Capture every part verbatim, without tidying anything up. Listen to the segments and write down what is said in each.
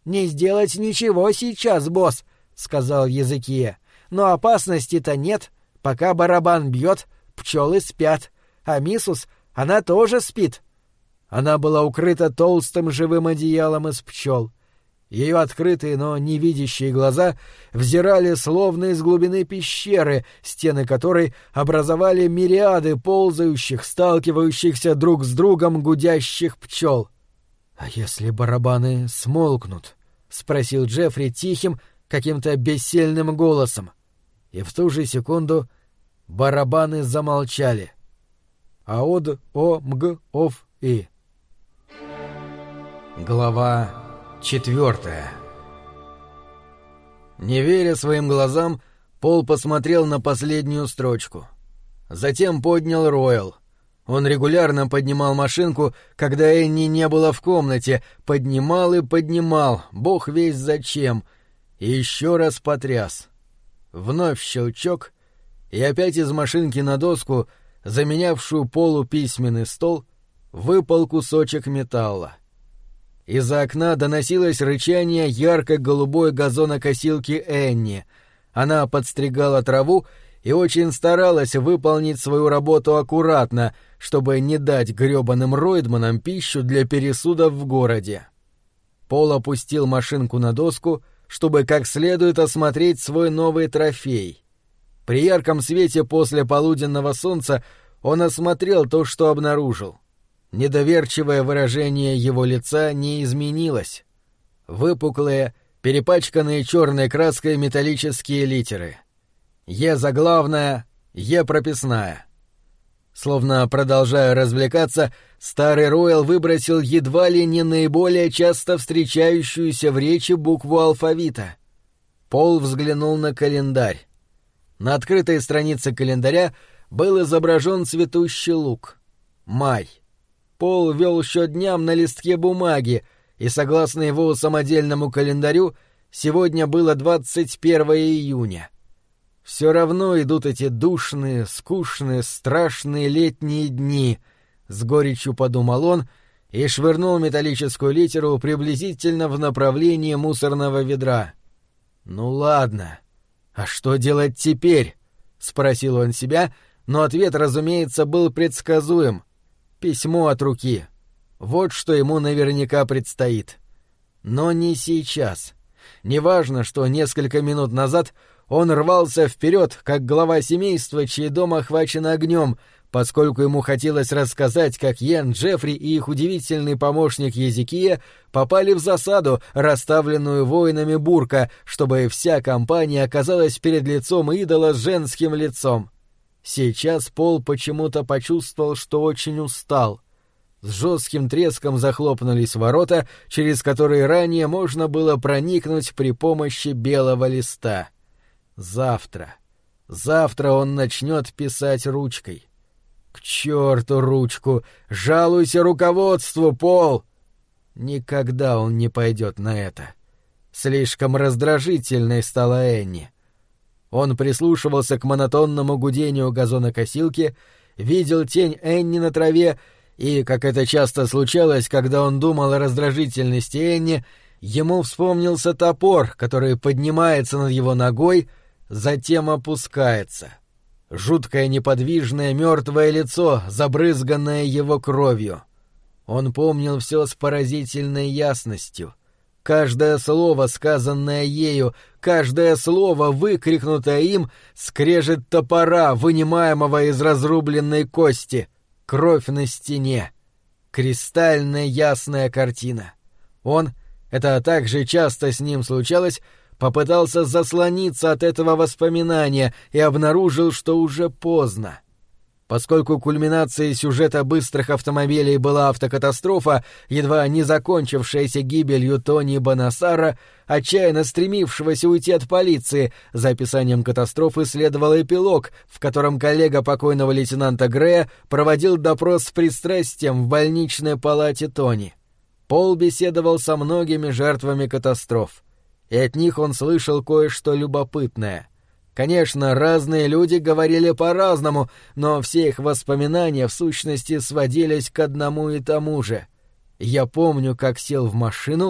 «Не сделать ничего сейчас, босс», — сказал Езекия. «Но опасности-то нет. Пока барабан бьет, пчелы спят. А миссус, она тоже спит». Она была укрыта толстым живым одеялом из пчел. Ее открытые, но невидящие глаза взирали словно из глубины пещеры, стены которой образовали мириады ползающих, сталкивающихся друг с другом гудящих пчел. «А если барабаны смолкнут?» — спросил Джеффри тихим, каким-то бессильным голосом. И в ту же секунду барабаны замолчали. Аод о мг ов и. Глава четвертая. Не веря своим глазам, Пол посмотрел на последнюю строчку. Затем поднял Ройл. Он регулярно поднимал машинку, когда Энни не было в комнате, поднимал и поднимал, бог весть зачем, и еще раз потряс. Вновь щелчок, и опять из машинки на доску, заменявшую Полу письменный стол, выпал кусочек металла. Из-за окна доносилось рычание ярко-голубой газонокосилки Энни. Она подстригала траву и очень старалась выполнить свою работу аккуратно, чтобы не дать грёбаным Ройдманам пищу для пересудов в городе. Пол опустил машинку на доску, чтобы как следует осмотреть свой новый трофей. При ярком свете после полуденного солнца он осмотрел то, что обнаружил. Недоверчивое выражение его лица не изменилось. Выпуклые, перепачканные черной краской металлические литеры. Е заглавная, Е прописная. Словно продолжая развлекаться, старый Ройл выбросил едва ли не наиболее часто встречающуюся в речи букву алфавита. Пол взглянул на календарь. На открытой странице календаря был изображен цветущий луг. Май. Пол вел счет дням на листке бумаги, и, согласно его самодельному календарю, сегодня было двадцать первое июня. Все равно идут эти душные, скучные, страшные летние дни, — с горечью подумал он и швырнул металлическую литеру приблизительно в направлении мусорного ведра. «Ну ладно. А что делать теперь?» — спросил он себя, но ответ, разумеется, был предсказуем. Письмо от руки. Вот что ему наверняка предстоит. Но не сейчас. Неважно, что несколько минут назад он рвался вперед, как глава семейства, чей дом охвачен огнем, поскольку ему хотелось рассказать, как Йен, Джеффри и их удивительный помощник Езекия попали в засаду, расставленную воинами Бурка, чтобы вся компания оказалась перед лицом идола с женским лицом. Сейчас Пол почему-то почувствовал, что очень устал. С жестким треском захлопнулись ворота, через которые ранее можно было проникнуть при помощи белого листа. Завтра. Завтра он начнет писать ручкой. К черту ручку! Жалуйся руководству, Пол! Никогда он не пойдет на это. Слишком раздражительной стала Энни. Он прислушивался к монотонному гудению газонокосилки, видел тень Энни на траве, и, как это часто случалось, когда он думал о раздражительности Энни, ему вспомнился топор, который поднимается над его ногой, затем опускается. Жуткое неподвижное мертвое лицо, забрызганное его кровью. Он помнил все с поразительной ясностью. Каждое слово, сказанное ею, каждое слово, выкрикнутое им, скрежет топора, вынимаемого из разрубленной кости, кровь на стене. Кристально ясная картина. Он, это так же часто с ним случалось, попытался заслониться от этого воспоминания и обнаружил, что уже поздно. Поскольку кульминацией сюжета быстрых автомобилей была автокатастрофа, едва не закончившаяся гибелью Тони Бонасара, отчаянно стремившегося уйти от полиции, за описанием катастрофы следовал эпилог, в котором коллега покойного лейтенанта Грея проводил допрос с пристрастием в больничной палате Тони. Пол беседовал со многими жертвами катастроф, и от них он слышал кое-что любопытное. Конечно, разные люди говорили по-разному, но все их воспоминания в сущности сводились к одному и тому же. Я помню, как сел в машину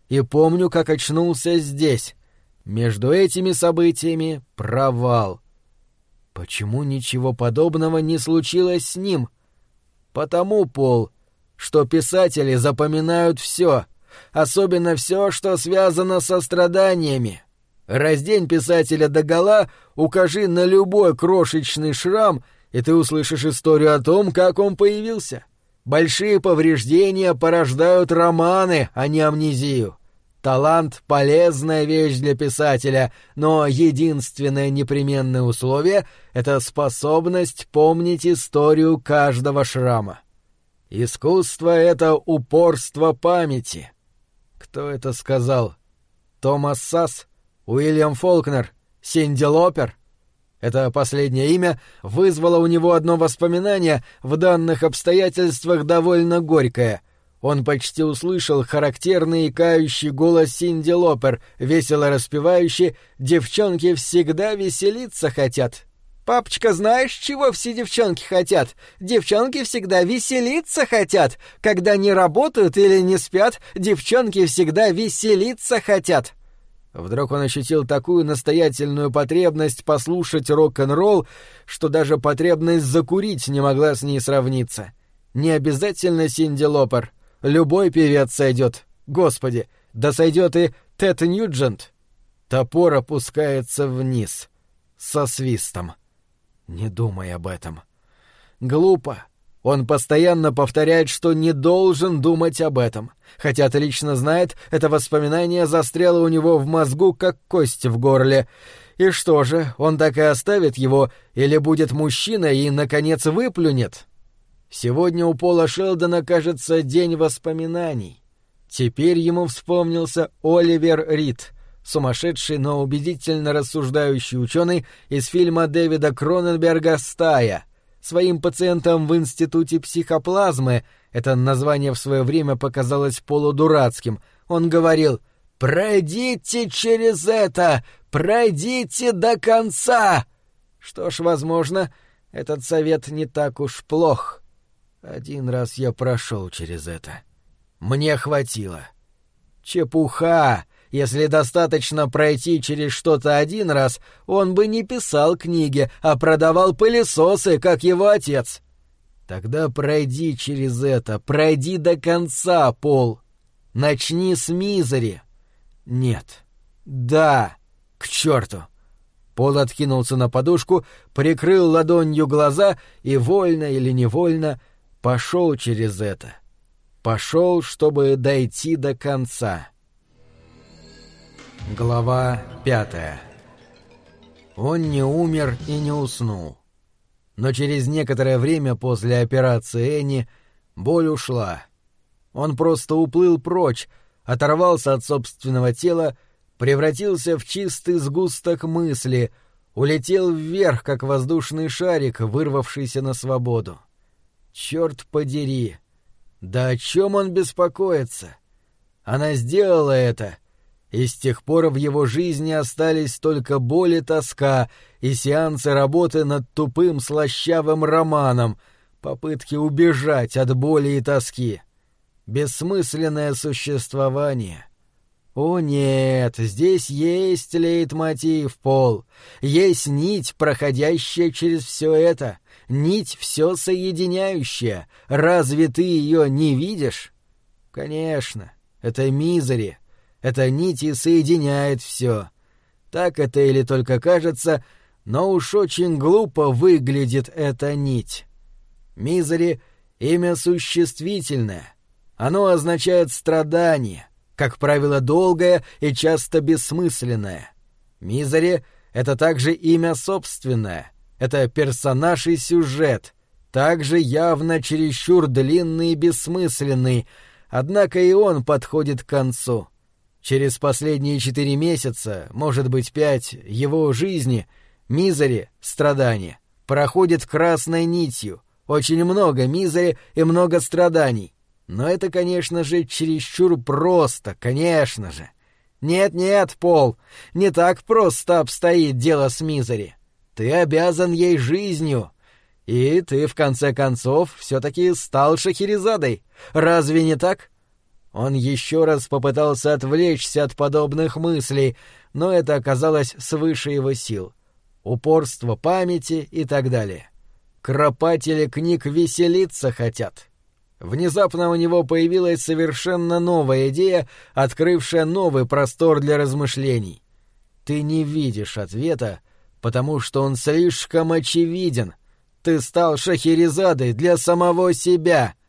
и помню, как очнулся здесь. Между этими событиями провал. Почему ничего подобного не случилось с ним? Потому, Пол, что писатели запоминают все, особенно все, что связано со страданиями. Раздень писателя догола, укажи на любой крошечный шрам, и ты услышишь историю о том, как он появился. Большие повреждения порождают романы, а не амнезию. Талант — полезная вещь для писателя, но единственное непременное условие — это способность помнить историю каждого шрама. Искусство — это упорство памяти. Кто это сказал? Томас Сасс? Уильям Фолкнер? Синди Лопер? Это последнее имя вызвало у него одно воспоминание, в данных обстоятельствах довольно горькое. Он почти услышал характерный икающий голос Синди Лопер, весело распевающий «Девчонки всегда веселиться хотят». «Папочка, знаешь, чего все девчонки хотят? Девчонки всегда веселиться хотят. Когда не работают или не спят, девчонки всегда веселиться хотят». Вдруг он ощутил такую настоятельную потребность послушать рок-н-ролл, что даже потребность закурить не могла с ней сравниться. Не обязательно Синди Лопер. Любой певец сойдет. Господи, да сойдет и Тед Ньюджент. Топор опускается вниз. Со свистом. Не думай об этом. Глупо. Он постоянно повторяет, что не должен думать об этом. Хотя отлично знает, это воспоминание застряло у него в мозгу, как кость в горле. И что же, он так и оставит его, или будет мужчиной и, наконец, выплюнет? Сегодня у Пола Шелдона, кажется, день воспоминаний. Теперь ему вспомнился Оливер Рид, сумасшедший, но убедительно рассуждающий ученый из фильма Дэвида Кроненберга «Стая». Своим пациентам в Институте психоплазмы, это название в свое время показалось полудурацким, он говорил «Пройдите через это! Пройдите до конца!» Что ж, возможно, этот совет не так уж плох. Один раз я прошел через это. Мне хватило. Чепуха! Если достаточно пройти через что-то один раз, он бы не писал книги, а продавал пылесосы, как его отец. Тогда пройди через это, пройди до конца, Пол. Начни с мизери. Нет. Да. К черту. Пол откинулся на подушку, прикрыл ладонью глаза и, вольно или невольно, пошел через это. Пошел, чтобы дойти до конца. Глава пятая. Он не умер и не уснул. Но через некоторое время после операции Энни боль ушла. Он просто уплыл прочь, оторвался от собственного тела, превратился в чистый сгусток мысли, улетел вверх, как воздушный шарик, вырвавшийся на свободу. Черт подери! Да о чем он беспокоится? Она сделала это, и с тех пор в его жизни остались только боль и тоска и сеансы работы над тупым слащавым романом, попытки убежать от боли и тоски. Бессмысленное существование. О нет, здесь есть лейтмотив, Пол, есть нить, проходящая через все это, нить все соединяющая. Разве ты ее не видишь? Конечно, это мизери. Эта нить и соединяет все. Так это или только кажется, но уж очень глупо выглядит эта нить. Мизери — имя существительное. Оно означает страдание, как правило, долгое и часто бессмысленное. Мизери — это также имя собственное. Это персонаж и сюжет, также явно чересчур длинный и бессмысленный, однако и он подходит к концу. Через последние четыре месяца, может быть, пять, его жизни, мизери, страдания, проходит красной нитью. Очень много мизери и много страданий. Но это, конечно же, чересчур просто, конечно же. Нет-нет, Пол, не так просто обстоит дело с мизери. Ты обязан ей жизнью. И ты, в конце концов, все-таки стал Шахерезадой. Разве не так? Он еще раз попытался отвлечься от подобных мыслей, но это оказалось свыше его сил. Упорство памяти и так далее. Кропатели книг веселиться хотят. Внезапно у него появилась совершенно новая идея, открывшая новый простор для размышлений. Ты не видишь ответа, потому что он слишком очевиден. Ты стал Шахерезадой для самого себя.